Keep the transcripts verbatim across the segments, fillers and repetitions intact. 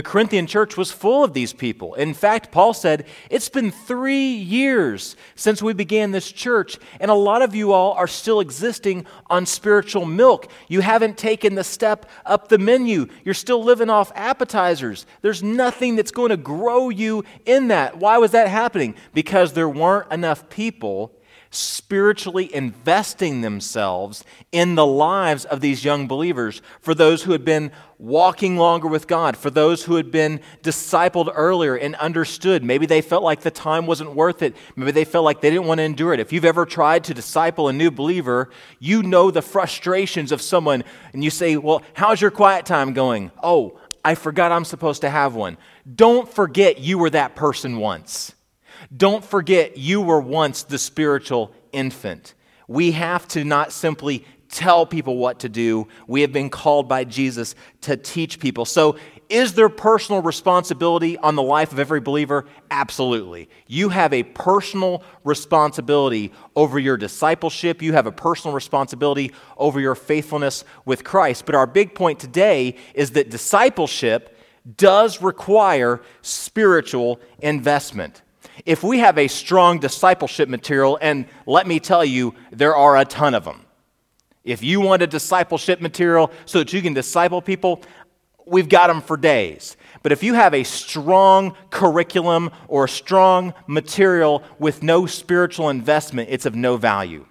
The Corinthian church was full of these people. In fact, Paul said, it's been three years since we began this church, and a lot of you all are still existing on spiritual milk. You haven't taken the step up the menu. You're still living off appetizers. There's nothing that's going to grow you in that. Why was that happening? Because there weren't enough people spiritually investing themselves in the lives of these young believers, for those who had been walking longer with God, for those who had been discipled earlier and understood. Maybe they felt like the time wasn't worth it. Maybe they felt like they didn't want to endure it. If you've ever tried to disciple a new believer, you know the frustrations of someone, and you say, well, how's your quiet time going? Oh, I forgot I'm supposed to have one. Don't forget you were that person once. Don't forget you were once the spiritual infant. We have to not simply tell people what to do. We have been called by Jesus to teach people. So is there personal responsibility on the life of every believer? Absolutely. You have a personal responsibility over your discipleship. You have a personal responsibility over your faithfulness with Christ. But our big point today is that discipleship does require spiritual investment. If we have a strong discipleship material, and let me tell you, there are a ton of them. If you want a discipleship material so that you can disciple people, we've got them for days. But if you have a strong curriculum or a strong material with no spiritual investment, it's of no value.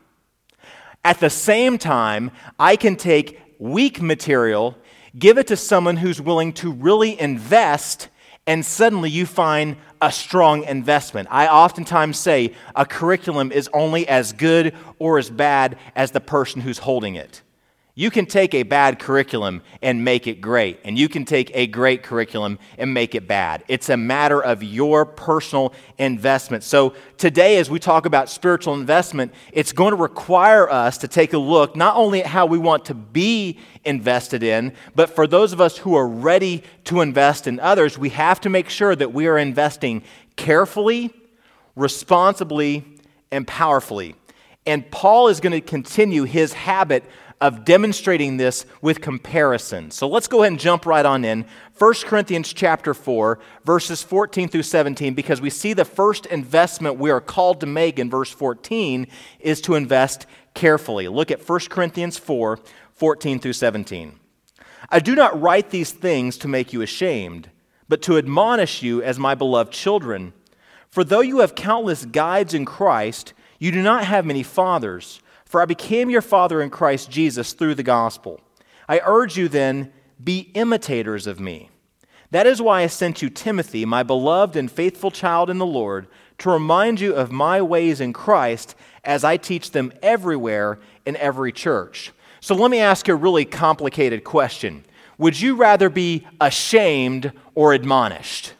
At the same time, I can take weak material, give it to someone who's willing to really invest, and suddenly you find a strong investment. I oftentimes say a curriculum is only as good or as bad as the person who's holding it. You can take a bad curriculum and make it great, and you can take a great curriculum and make it bad. It's a matter of your personal investment. So today, as we talk about spiritual investment, it's going to require us to take a look not only at how we want to be invested in, but for those of us who are ready to invest in others, we have to make sure that we are investing carefully, responsibly, and powerfully. And Paul is going to continue his habit of demonstrating this with comparison. So let's go ahead and jump right on in. First Corinthians chapter four, verses fourteen through seventeen, because we see the first investment we are called to make in verse fourteen is to invest carefully. Look at First Corinthians four, fourteen through seventeen. I do not write these things to make you ashamed, but to admonish you as my beloved children. For though you have countless guides in Christ, you do not have many fathers. For I became your father in Christ Jesus through the gospel. I urge you then, be imitators of me. That is why I sent you Timothy, my beloved and faithful child in the Lord, to remind you of my ways in Christ as I teach them everywhere in every church. So let me ask you a really complicated question. Would you rather be ashamed or admonished?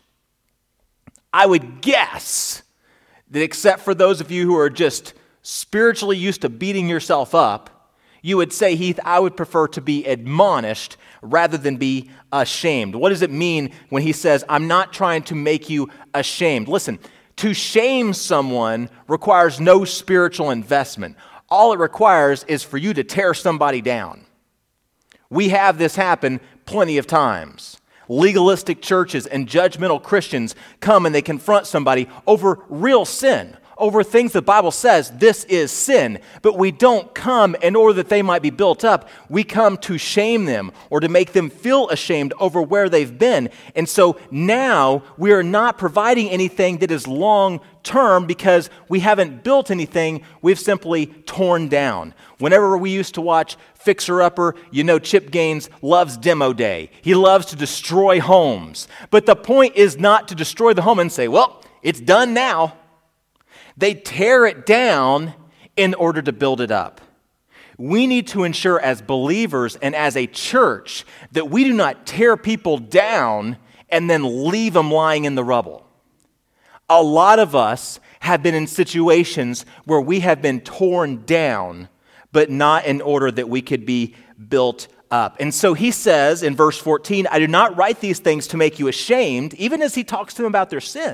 I would guess that except for those of you who are just spiritually used to beating yourself up, you would say, Heath, I would prefer to be admonished rather than be ashamed. What does it mean when he says, I'm not trying to make you ashamed? Listen, to shame someone requires no spiritual investment. All it requires is for you to tear somebody down. We have this happen plenty of times. Legalistic churches and judgmental Christians come and they confront somebody over real sin, over things the Bible says this is sin, but we don't come in order that they might be built up. We come to shame them or to make them feel ashamed over where they've been. And so now we are not providing anything that is long term because we haven't built anything, we've simply torn down. Whenever we used to watch Fixer Upper, you know Chip Gaines loves demo day. He loves to destroy homes. But the point is not to destroy the home and say, well, it's done now. They tear it down in order to build it up. We need to ensure as believers and as a church that we do not tear people down and then leave them lying in the rubble. A lot of us have been in situations where we have been torn down, but not in order that we could be built up. And so he says in verse fourteen, I do not write these things to make you ashamed, even as he talks to them about their sin.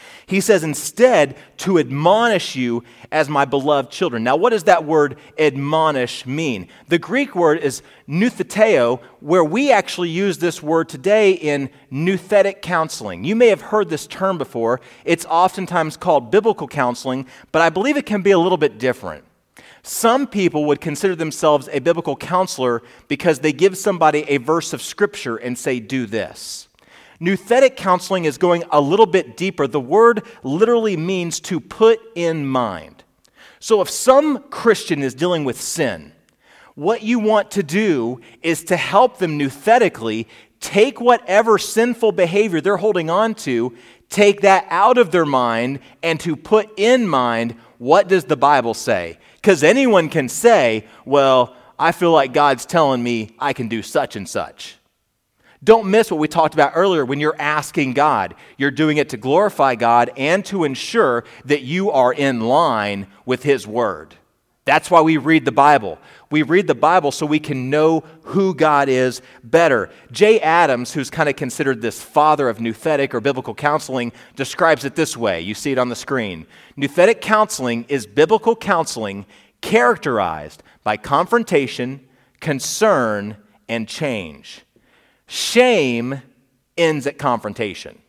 He says, instead, to admonish you as my beloved children. Now, what does that word admonish mean? The Greek word is noutheteo, where we actually use this word today in nouthetic counseling. You may have heard this term before. It's oftentimes called biblical counseling, but I believe it can be a little bit different. Some people would consider themselves a biblical counselor because they give somebody a verse of Scripture and say, do this. Nouthetic counseling is going a little bit deeper. The word literally means to put in mind. So if some Christian is dealing with sin, what you want to do is to help them nouthetically take whatever sinful behavior they're holding on to, take that out of their mind, and to put in mind, what does the Bible say? Because anyone can say, well, I feel like God's telling me I can do such and such. Don't miss what we talked about earlier. When you're asking God, you're doing it to glorify God and to ensure that you are in line with His Word. That's why we read the Bible. We read the Bible so we can know who God is better. Jay Adams, who's kind of considered this father of nouthetic or biblical counseling, describes it this way. You see it on the screen. Nouthetic counseling is biblical counseling characterized by confrontation, concern, and change. Shame ends at confrontation.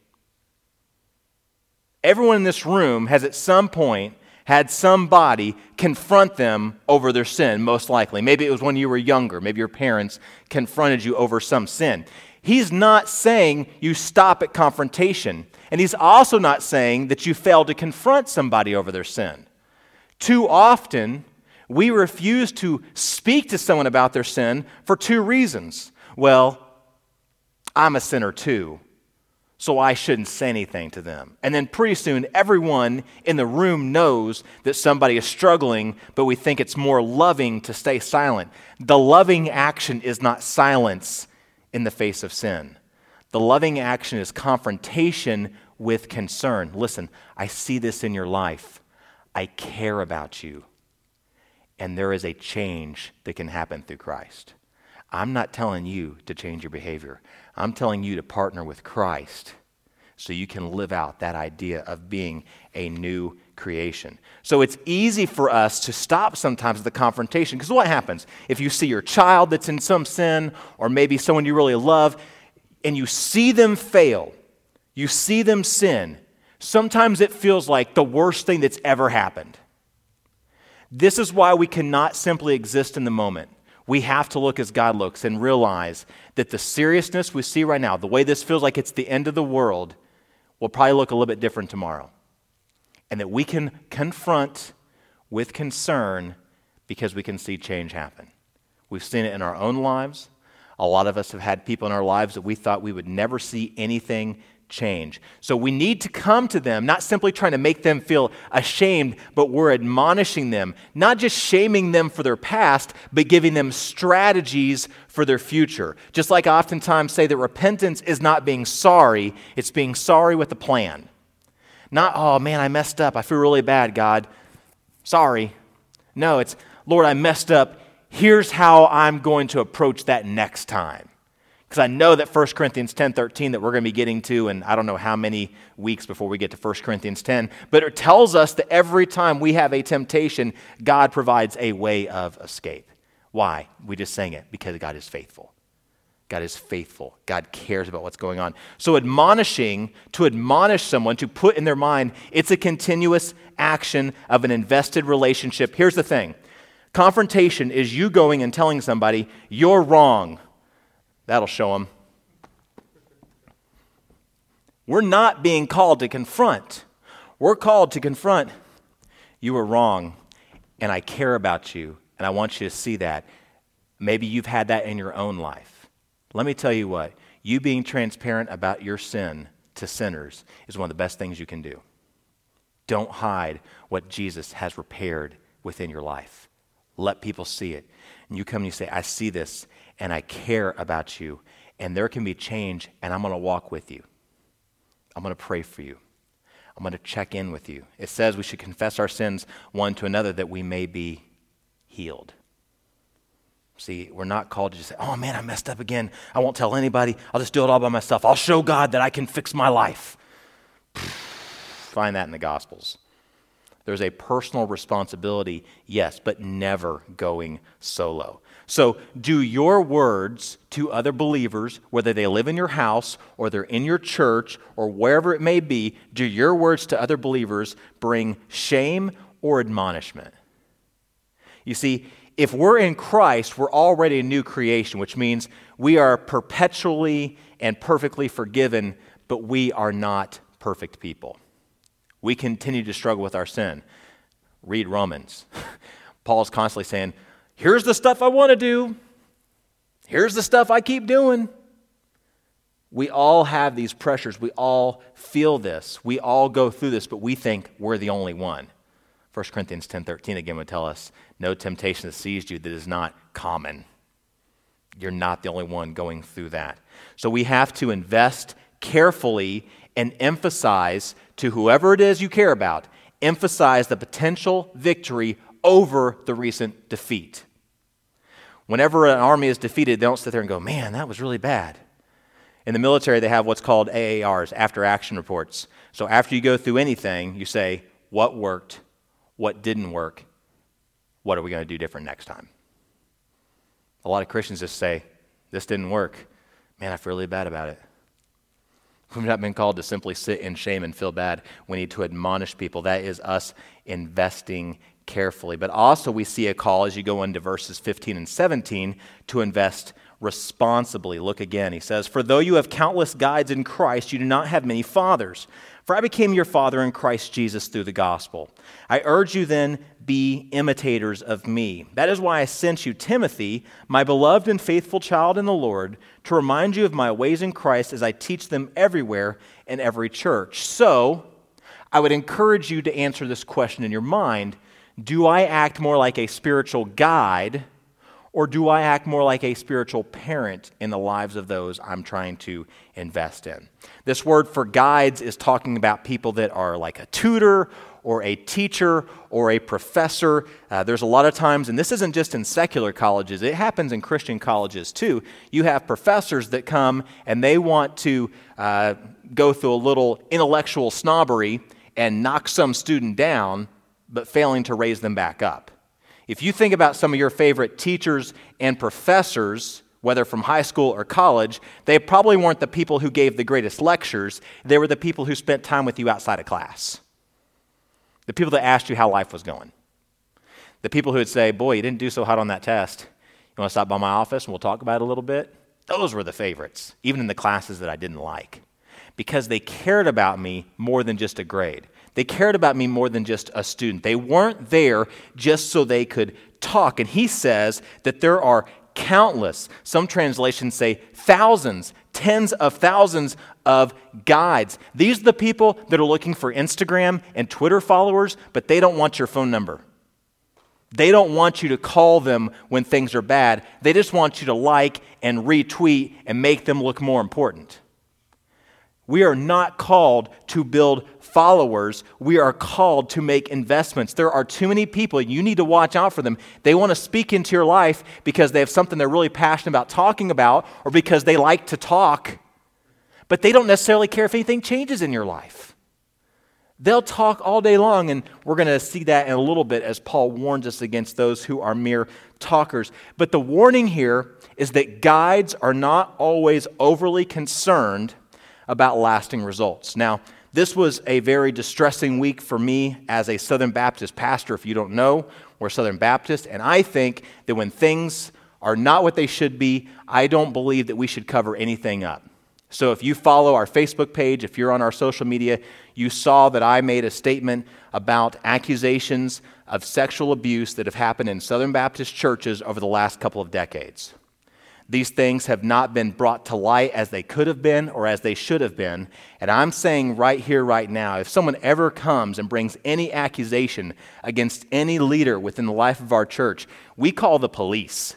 Everyone in this room has at some point had somebody confront them over their sin, most likely. Maybe it was when you were younger. Maybe your parents confronted you over some sin. He's not saying you stop at confrontation. And he's also not saying that you fail to confront somebody over their sin. Too often, we refuse to speak to someone about their sin for two reasons. Well, I'm a sinner too, so I shouldn't say anything to them. And then pretty soon, everyone in the room knows that somebody is struggling, but we think it's more loving to stay silent. The loving action is not silence in the face of sin. The loving action is confrontation with concern. Listen, I see this in your life. I care about you. And there is a change that can happen through Christ. I'm not telling you to change your behavior. I'm telling you to partner with Christ so you can live out that idea of being a new creation. So it's easy for us to stop sometimes at the confrontation, because what happens? If you see your child that's in some sin, or maybe someone you really love, and you see them fail, you see them sin, sometimes it feels like the worst thing that's ever happened. This is why we cannot simply exist in the moment. We have to look as God looks and realize that the seriousness we see right now, the way this feels like it's the end of the world, will probably look a little bit different tomorrow. And that we can confront with concern because we can see change happen. We've seen it in our own lives. A lot of us have had people in our lives that we thought we would never see anything change. So we need to come to them, not simply trying to make them feel ashamed, but we're admonishing them, not just shaming them for their past, but giving them strategies for their future. Just like I oftentimes say that repentance is not being sorry, it's being sorry with a plan. Not, oh man, I messed up, I feel really bad, God. Sorry. No, it's, Lord, I messed up. Here's how I'm going to approach that next time. Because I know that First Corinthians ten thirteen that we're going to be getting to, and I don't know how many weeks before we get to First Corinthians ten, but it tells us that every time we have a temptation, God provides a way of escape. Why? We just sang it, because God is faithful. God is faithful. God cares about what's going on. So admonishing, to admonish someone, to put in their mind, it's a continuous action of an invested relationship. Here's the thing. Confrontation is you going and telling somebody, you're wrong. That'll show them. We're not being called to confront. We're called to confront, you were wrong, and I care about you, and I want you to see that. Maybe you've had that in your own life. Let me tell you what, you being transparent about your sin to sinners is one of the best things you can do. Don't hide what Jesus has repaired within your life. Let people see it. And you come and you say, I see this, and I care about you, and there can be change, and I'm going to walk with you. I'm going to pray for you. I'm going to check in with you. It says we should confess our sins one to another that we may be healed. See, we're not called to just say, oh man, I messed up again. I won't tell anybody. I'll just do it all by myself. I'll show God that I can fix my life. find that in the Gospels. There's a personal responsibility, yes, but never going solo. So do your words to other believers, whether they live in your house or they're in your church or wherever it may be, do your words to other believers bring shame or admonishment? You see, if we're in Christ, we're already a new creation, which means we are perpetually and perfectly forgiven, but we are not perfect people. We continue to struggle with our sin. Read Romans. Paul's constantly saying, here's the stuff I want to do. Here's the stuff I keep doing. We all have these pressures. We all feel this. We all go through this, but we think we're the only one. First Corinthians ten thirteen again would tell us, no temptation has seized you that is not common. You're not the only one going through that. So we have to invest carefully and emphasize to whoever it is you care about, emphasize the potential victory over the recent defeat. Whenever an army is defeated, they don't sit there and go, man, that was really bad. In the military, they have what's called A A Rs, after action reports. So after you go through anything, you say, what worked, what didn't work, what are we going to do different next time? A lot of Christians just say, this didn't work. Man, I feel really bad about it. We've not been called to simply sit in shame and feel bad. We need to admonish people. That is us investing carefully. But also we see a call as you go into verses fifteen and seventeen to invest responsibly. Look again. He says, for though you have countless guides in Christ, you do not have many fathers. For I became your father in Christ Jesus through the gospel. I urge you then, be imitators of me. That is why I sent you Timothy, my beloved and faithful child in the Lord, to remind you of my ways in Christ as I teach them everywhere in every church. So, I would encourage you to answer this question in your mind. Do I act more like a spiritual guide, or do I act more like a spiritual parent in the lives of those I'm trying to invest in? This word for guides is talking about people that are like a tutor or a teacher or a professor. Uh, there's a lot of times, and this isn't just in secular colleges, it happens in Christian colleges too. You have professors that come and they want to uh, go through a little intellectual snobbery and knock some student down, but failing to raise them back up. If you think about some of your favorite teachers and professors, whether from high school or college, they probably weren't the people who gave the greatest lectures. They were the people who spent time with you outside of class. The people that asked you how life was going. The people who would say, boy, you didn't do so hot on that test. You want to stop by my office and we'll talk about it a little bit? Those were the favorites, even in the classes that I didn't like, because they cared about me more than just a grade. They cared about me more than just a student. They weren't there just so they could talk. And he says that there are countless, some translations say thousands, tens of thousands of guides. These are the people that are looking for Instagram and Twitter followers, but they don't want your phone number. They don't want you to call them when things are bad. They just want you to like and retweet and make them look more important. We are not called to build followers. We are called to make investments. There are too many people. You need to watch out for them. They want to speak into your life because they have something they're really passionate about talking about, or because they like to talk, but they don't necessarily care if anything changes in your life. They'll talk all day long, and we're going to see that in a little bit as Paul warns us against those who are mere talkers. But the warning here is that guides are not always overly concerned about lasting results. Now, this was a very distressing week for me as a Southern Baptist pastor. If you don't know, we're Southern Baptist, and I think that when things are not what they should be, I don't believe that we should cover anything up. So if you follow our Facebook page, if you're on our social media, you saw that I made a statement about accusations of sexual abuse that have happened in Southern Baptist churches over the last couple of decades. These things have not been brought to light as they could have been or as they should have been. And I'm saying right here, right now, if someone ever comes and brings any accusation against any leader within the life of our church, we call the police.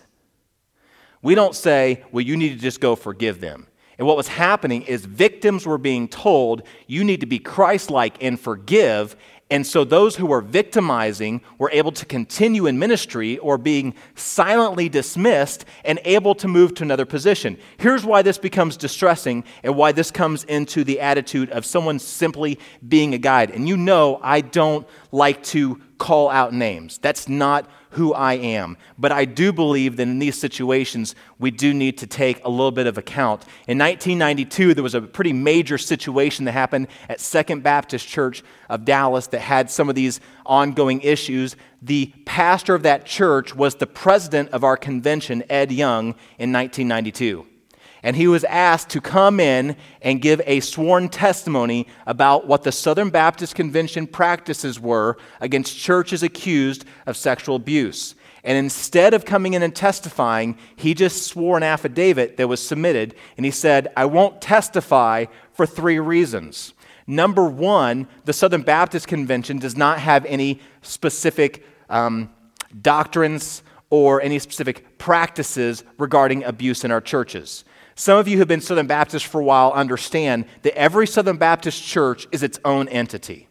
We don't say, well, you need to just go forgive them. And what was happening is victims were being told, you need to be Christ-like and forgive, And so those who were victimizing were able to continue in ministry or being silently dismissed and able to move to another position. Here's why this becomes distressing and why this comes into the attitude of someone simply being a guide. And you know I don't like to call out names. That's not who I am. But I do believe that in these situations, we do need to take a little bit of account. In nineteen ninety-two, there was a pretty major situation that happened at Second Baptist Church of Dallas that had some of these ongoing issues. The pastor of that church was the president of our convention, Ed Young, in nineteen ninety-two. And he was asked to come in and give a sworn testimony about what the Southern Baptist Convention practices were against churches accused of sexual abuse. And instead of coming in and testifying, he just swore an affidavit that was submitted, and he said, I won't testify for three reasons. Number one, the Southern Baptist Convention does not have any specific um, doctrines or any specific practices regarding abuse in our churches. Some of you who have been Southern Baptists for a while understand that every Southern Baptist church is its own entity.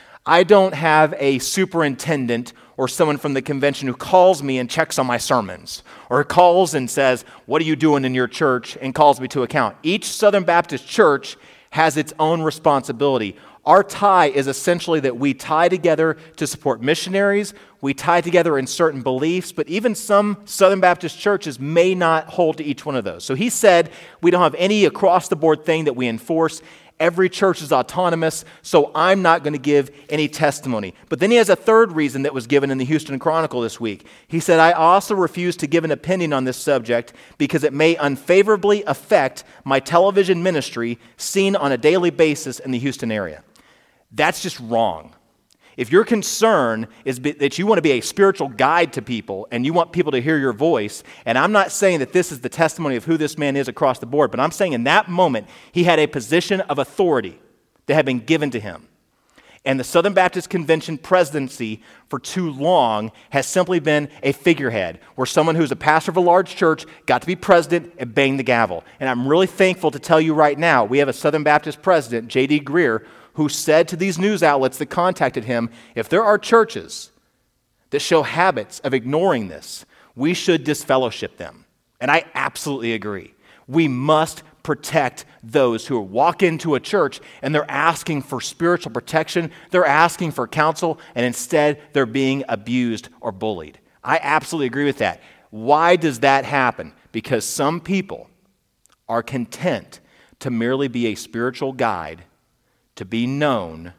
I don't have a superintendent or someone from the convention who calls me and checks on my sermons, or calls and says, what are you doing in your church, and calls me to account. Each Southern Baptist church has its own responsibility. Our tie is essentially that we tie together to support missionaries, we tie together in certain beliefs, but even some Southern Baptist churches may not hold to each one of those. So he said we don't have any across-the-board thing that we enforce. Every church is autonomous, so I'm not going to give any testimony. But then he has a third reason that was given in the Houston Chronicle this week. He said, I also refuse to give an opinion on this subject because it may unfavorably affect my television ministry seen on a daily basis in the Houston area. That's just wrong. If your concern is be, that you want to be a spiritual guide to people and you want people to hear your voice, and I'm not saying that this is the testimony of who this man is across the board, but I'm saying in that moment he had a position of authority that had been given to him. And the Southern Baptist Convention presidency for too long has simply been a figurehead where someone who's a pastor of a large church got to be president and bang the gavel. And I'm really thankful to tell you right now, we have a Southern Baptist president, J D Greer, who said to these news outlets that contacted him, if there are churches that show habits of ignoring this, we should disfellowship them. And I absolutely agree. We must protect those who walk into a church and they're asking for spiritual protection, they're asking for counsel, and instead they're being abused or bullied. I absolutely agree with that. Why does that happen? Because some people are content to merely be a spiritual guide, to be known,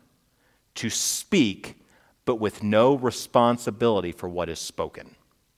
to speak, but with no responsibility for what is spoken.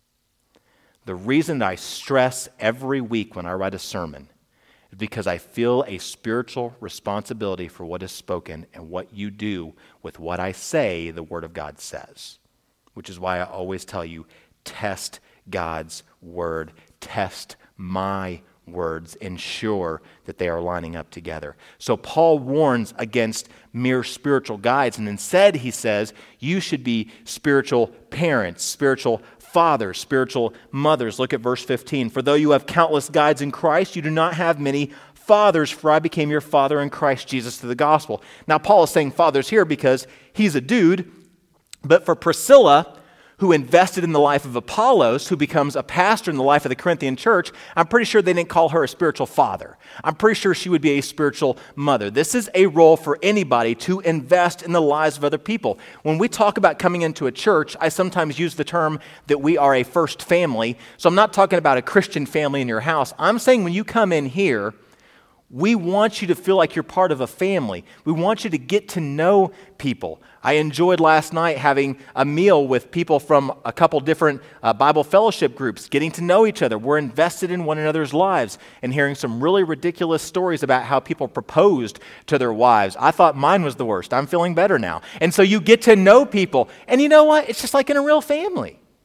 The reason that I stress every week when I write a sermon is because I feel a spiritual responsibility for what is spoken and what you do with what I say the Word of God says, which is why I always tell you, test God's Word, test my words, ensure that they are lining up together. So Paul warns against mere spiritual guides, and instead he says you should be spiritual parents, spiritual fathers, spiritual mothers. Look at verse fifteen. For though you have countless guides in Christ, you do not have many fathers, for I became your father in Christ Jesus through the gospel. Now Paul is saying fathers here because he's a dude, but for Priscilla, who invested in the life of Apollos, who becomes a pastor in the life of the Corinthian church, I'm pretty sure they didn't call her a spiritual father. I'm pretty sure she would be a spiritual mother. This is a role for anybody to invest in the lives of other people. When we talk about coming into a church, I sometimes use the term that we are a first family. So I'm not talking about a Christian family in your house. I'm saying when you come in here, we want you to feel like you're part of a family. We want you to get to know people. I enjoyed last night having a meal with people from a couple different uh, Bible fellowship groups, getting to know each other. We're invested in one another's lives and hearing some really ridiculous stories about how people proposed to their wives. I thought mine was the worst. I'm feeling better now. And so you get to know people. And you know what? It's just like in a real family.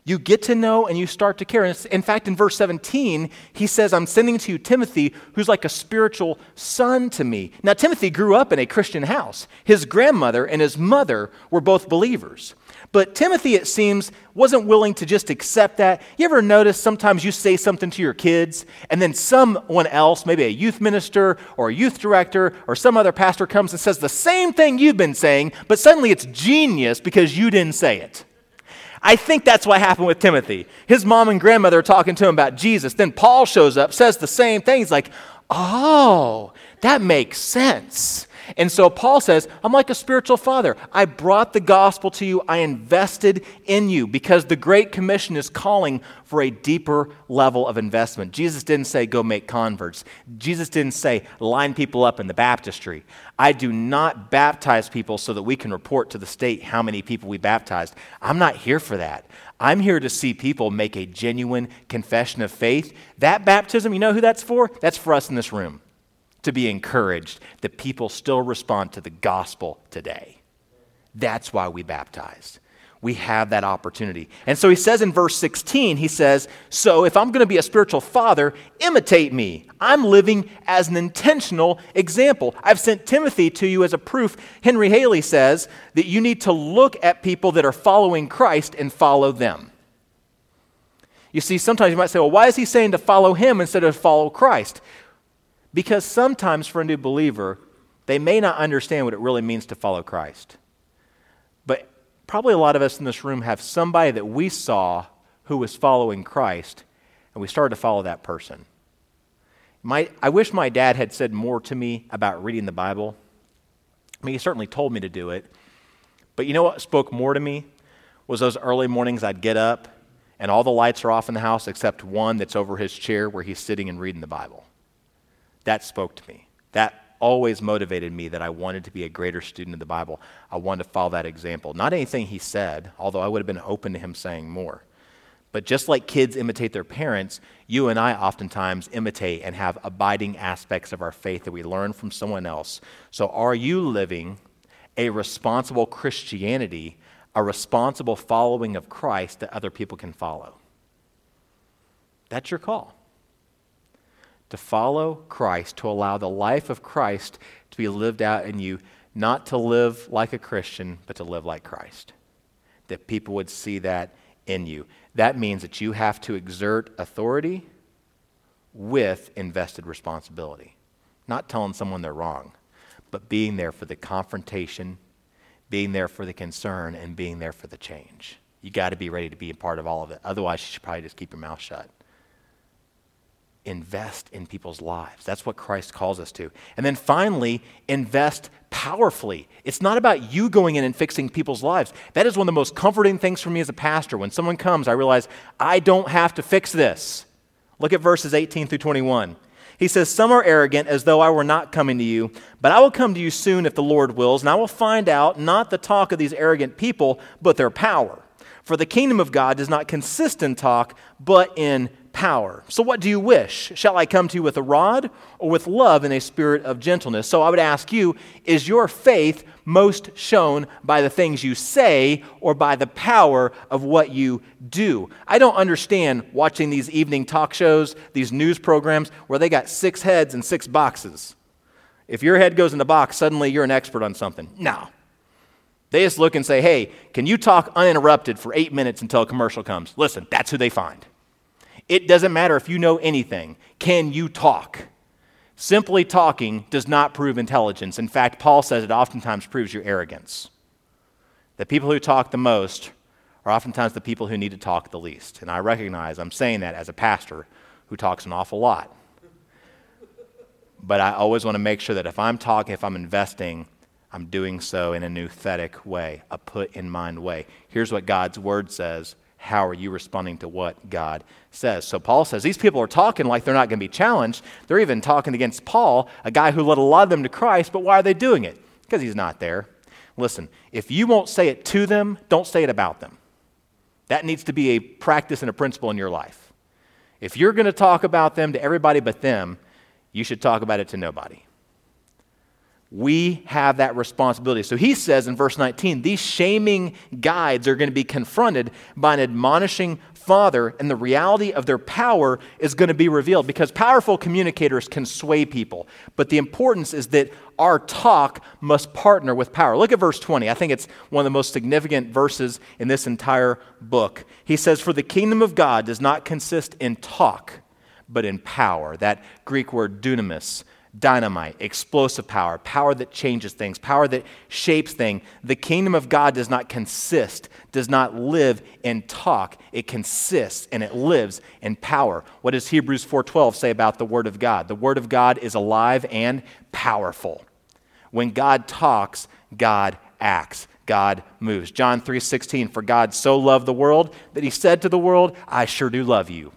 You get to know and you start to care. And in fact, in verse seventeen, he says, I'm sending to you Timothy, who's like a spiritual son to me. Now, Timothy grew up in a Christian house. His grandmother and his mother were both believers. But Timothy, it seems, wasn't willing to just accept that. You ever notice sometimes you say something to your kids, and then someone else, maybe a youth minister or a youth director or some other pastor comes and says the same thing you've been saying, but suddenly it's genius because you didn't say it. I think that's what happened with Timothy. His mom and grandmother are talking to him about Jesus. Then Paul shows up, says the same thing. He's like, oh, that makes sense. And so Paul says, I'm like a spiritual father. I brought the gospel to you. I invested in you because the Great Commission is calling for a deeper level of investment. Jesus didn't say, go make converts. Jesus didn't say, line people up in the baptistry. I do not baptize people so that we can report to the state how many people we baptized. I'm not here for that. I'm here to see people make a genuine confession of faith. That baptism, you know who that's for? That's for us in this room. To be encouraged that people still respond to the gospel today. That's why we baptize. We have that opportunity. And so he says in verse sixteen, he says, so if I'm going to be a spiritual father, imitate me. I'm living as an intentional example. I've sent Timothy to you as a proof. Henry Haley says that you need to look at people that are following Christ and follow them. You see, sometimes you might say, well, why is he saying to follow him instead of follow Christ? Because sometimes for a new believer, they may not understand what it really means to follow Christ. But probably a lot of us in this room have somebody that we saw who was following Christ, and we started to follow that person. My, I wish my dad had said more to me about reading the Bible. I mean, he certainly told me to do it. But you know what spoke more to me? Was those early mornings I'd get up, and all the lights are off in the house except one that's over his chair where he's sitting and reading the Bible. That spoke to me. That always motivated me that I wanted to be a greater student of the Bible. I wanted to follow that example. Not anything he said, although I would have been open to him saying more. But just like kids imitate their parents, you and I oftentimes imitate and have abiding aspects of our faith that we learn from someone else. So are you living a responsible Christianity, a responsible following of Christ that other people can follow? That's your call. To follow Christ, to allow the life of Christ to be lived out in you, not to live like a Christian, but to live like Christ. That people would see that in you. That means that you have to exert authority with invested responsibility. Not telling someone they're wrong, but being there for the confrontation, being there for the concern, and being there for the change. You got to be ready to be a part of all of it. Otherwise, you should probably just keep your mouth shut. Invest in people's lives. That's what Christ calls us to. And then finally, invest powerfully. It's not about you going in and fixing people's lives. That is one of the most comforting things for me as a pastor. When someone comes, I realize I don't have to fix this. Look at verses eighteen through twenty-one. He says, some are arrogant as though I were not coming to you, but I will come to you soon if the Lord wills, and I will find out not the talk of these arrogant people, but their power. For the kingdom of God does not consist in talk, but in power. So what do you wish? Shall I come to you with a rod or with love and a spirit of gentleness? So I would ask you, is your faith most shown by the things you say or by the power of what you do? I don't understand watching these evening talk shows, these news programs where they got six heads and six boxes. If your head goes in the box, suddenly you're an expert on something. No. They just look and say, hey, can you talk uninterrupted for eight minutes until a commercial comes? Listen, that's who they find. It doesn't matter if you know anything. Can you talk? Simply talking does not prove intelligence. In fact, Paul says it oftentimes proves your arrogance. The people who talk the most are oftentimes the people who need to talk the least. And I recognize I'm saying that as a pastor who talks an awful lot. But I always want to make sure that if I'm talking, if I'm investing, I'm doing so in an euthetic way, a put-in-mind way. Here's what God's word says. How are you responding to what God says? So Paul says these people are talking like they're not going to be challenged. They're even talking against Paul, a guy who led a lot of them to Christ, but why are they doing it? Because he's not there. Listen, if you won't say it to them, don't say it about them. That needs to be a practice and a principle in your life. If you're going to talk about them to everybody but them, you should talk about it to nobody. We have that responsibility. So he says in verse nineteen, these shaming guides are going to be confronted by an admonishing father, and the reality of their power is going to be revealed, because powerful communicators can sway people. But the importance is that our talk must partner with power. Look at verse twenty. I think it's one of the most significant verses in this entire book. He says, for the kingdom of God does not consist in talk, but in power. That Greek word dunamis, dynamite, explosive power, power that changes things, power that shapes things. The kingdom of God does not consist, does not live in talk. It consists and it lives in power. What does Hebrews four twelve say about the Word of God? The Word of God is alive and powerful. When God talks, God acts. God moves. John three sixteen, for God so loved the world that he said to the world, I sure do love you.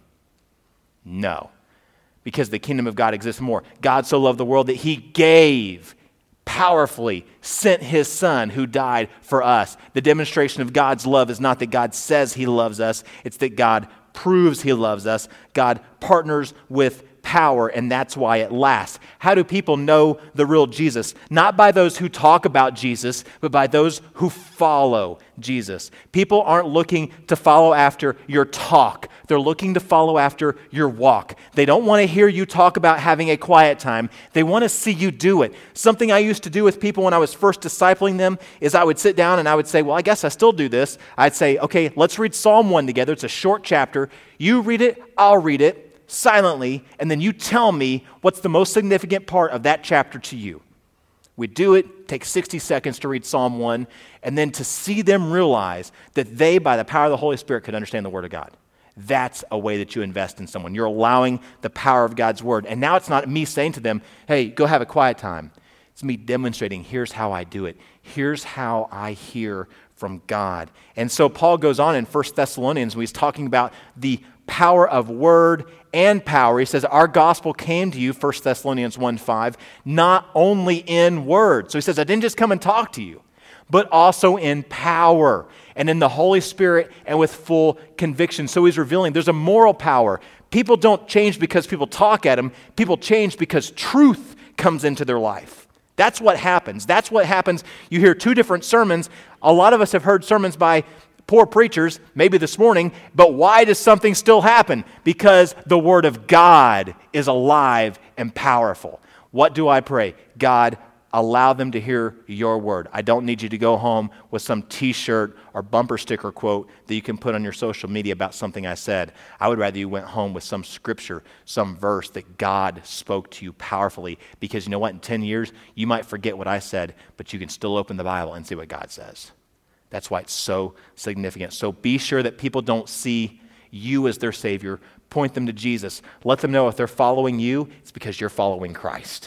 No. Because the kingdom of God exists more. God so loved the world that he gave, powerfully sent his son who died for us. The demonstration of God's love is not that God says he loves us. It's that God proves he loves us. God partners with power, and that's why it lasts. How do people know the real Jesus? Not by those who talk about Jesus, but by those who follow Jesus. People aren't looking to follow after your talk. They're looking to follow after your walk. They don't want to hear you talk about having a quiet time. They want to see you do it. Something I used to do with people when I was first discipling them is I would sit down and I would say, well, I guess I still do this. I'd say, okay, let's read Psalm one together. It's a short chapter. You read it, I'll read it silently, and then you tell me what's the most significant part of that chapter to you. We do it, take sixty seconds to read Psalm one, and then to see them realize that they, by the power of the Holy Spirit, could understand the Word of God. That's a way that you invest in someone. You're allowing the power of God's Word. And now it's not me saying to them, hey, go have a quiet time. It's me demonstrating, here's how I do it. Here's how I hear from God. And so Paul goes on in First Thessalonians when he's talking about the power of word and power. He says, our gospel came to you, First Thessalonians one five, not only in word. So he says, I didn't just come and talk to you, but also in power and in the Holy Spirit and with full conviction. So he's revealing there's a moral power. People don't change because people talk at them. People change because truth comes into their life. That's what happens. That's what happens. You hear two different sermons. A lot of us have heard sermons by poor preachers, maybe this morning, but why does something still happen? Because the Word of God is alive and powerful. What do I pray? God, allow them to hear your word. I don't need you to go home with some t-shirt or bumper sticker quote that you can put on your social media about something I said. I would rather you went home with some scripture, some verse that God spoke to you powerfully, because you know what? In ten years, you might forget what I said, but you can still open the Bible and see what God says. That's why it's so significant. So be sure that people don't see you as their Savior. Point them to Jesus. Let them know if they're following you, it's because you're following Christ.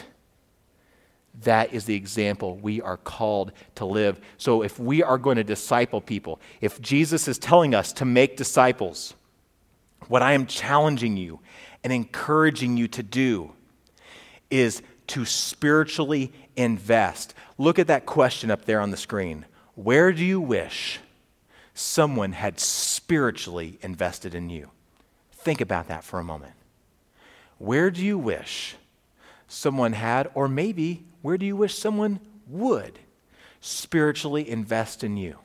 That is the example we are called to live. So if we are going to disciple people, if Jesus is telling us to make disciples, what I am challenging you and encouraging you to do is to spiritually invest. Look at that question up there on the screen. Where do you wish someone had spiritually invested in you? Think about that for a moment. Where do you wish someone had, or maybe where do you wish someone would spiritually invest in you?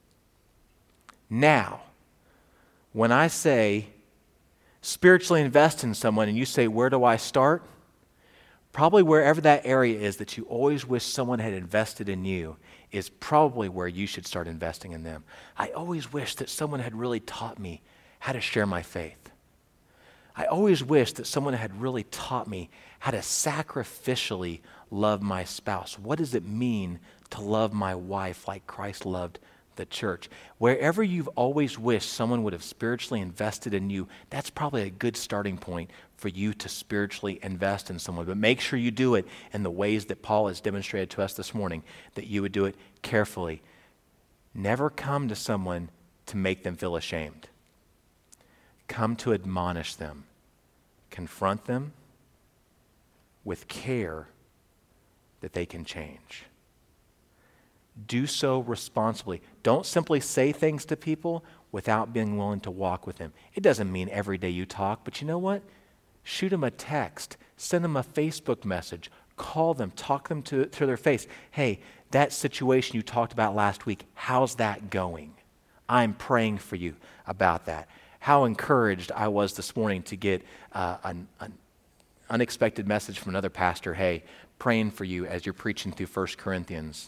Now, when I say spiritually invest in someone and you say, where do I start? Probably wherever that area is that you always wish someone had invested in you is probably where you should start investing in them. I always wish that someone had really taught me how to share my faith. I always wish that someone had really taught me how to sacrificially love my spouse. What does it mean to love my wife like Christ loved the church? Wherever you've always wished someone would have spiritually invested in you, that's probably a good starting point for you to spiritually invest in someone. But make sure you do it in the ways that Paul has demonstrated to us this morning, that you would do it carefully. Never come to someone to make them feel ashamed. Come to admonish them. Confront them with care that they can change. Do so responsibly. Don't simply say things to people without being willing to walk with them. It doesn't mean every day you talk, but you know what? Shoot them a text. Send them a Facebook message. Call them, talk them to, to their face. Hey, that situation you talked about last week, how's that going? I'm praying for you about that. How encouraged I was this morning to get uh, an, an unexpected message from another pastor. Hey, praying for you as you're preaching through First Corinthians.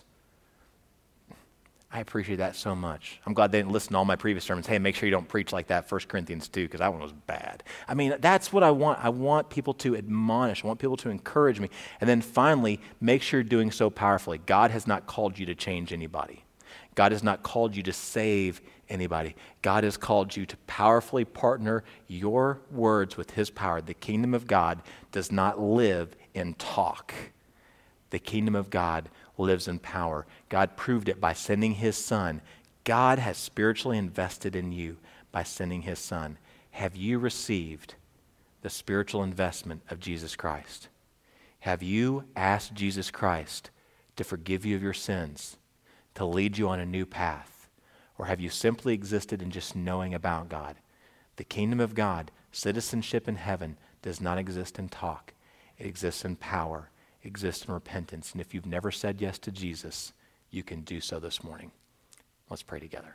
I appreciate that so much. I'm glad they didn't listen to all my previous sermons. Hey, make sure you don't preach like that, First Corinthians two, because that one was bad. I mean, that's what I want. I want people to admonish. I want people to encourage me. And then finally, make sure you're doing so powerfully. God has not called you to change anybody. God has not called you to save anybody. God has called you to powerfully partner your words with his power. The kingdom of God does not live in talk. The kingdom of God lives in power. God proved it by sending his son. God has spiritually invested in you by sending his son. Have you received the spiritual investment of Jesus Christ? Have you asked Jesus Christ to forgive you of your sins, to lead you on a new path? Or have you simply existed in just knowing about God? The kingdom of God, citizenship in heaven, does not exist in talk. It exists in power. It exists in repentance. And if you've never said yes to Jesus, you can do so this morning. Let's pray together.